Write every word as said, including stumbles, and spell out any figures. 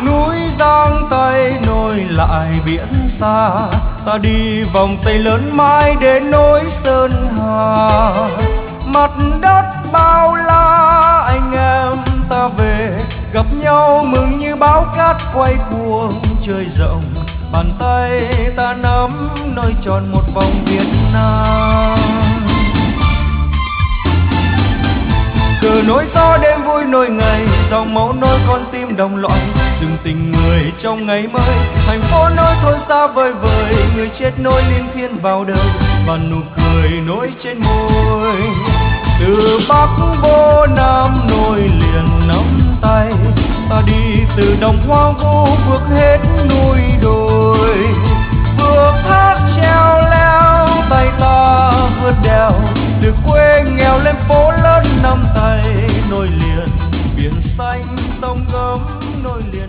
núi giang tây nối lại biển xa, ta đi vòng tay lớn mãi đến nối sơn hà. Mặt đất bao la anh em ta về, gặp nhau mừng như bão cát quay cuồng trời rộng. Bàn tay ta nắm nơi tròn một vòng Việt Nam. Cờ nối gió đêm vui nối ngày, dòng máu nối con tim đồng loạn. Dừng tình người trong ngày mới, thành phố nối thôn xa vời vời. Người chết nối liên thiên vào đời, và nụ cười nối trên môi. Từ Bắc vô Nam nối liền nắm tay, ta đi từ đồng hoang vu bước hết núi đồi. Vượt thác treo leo tay ta vượt đèo, từ quê nghèo lên phố lớn nắm tay nối liền. Biển xanh sông gấm nối liền.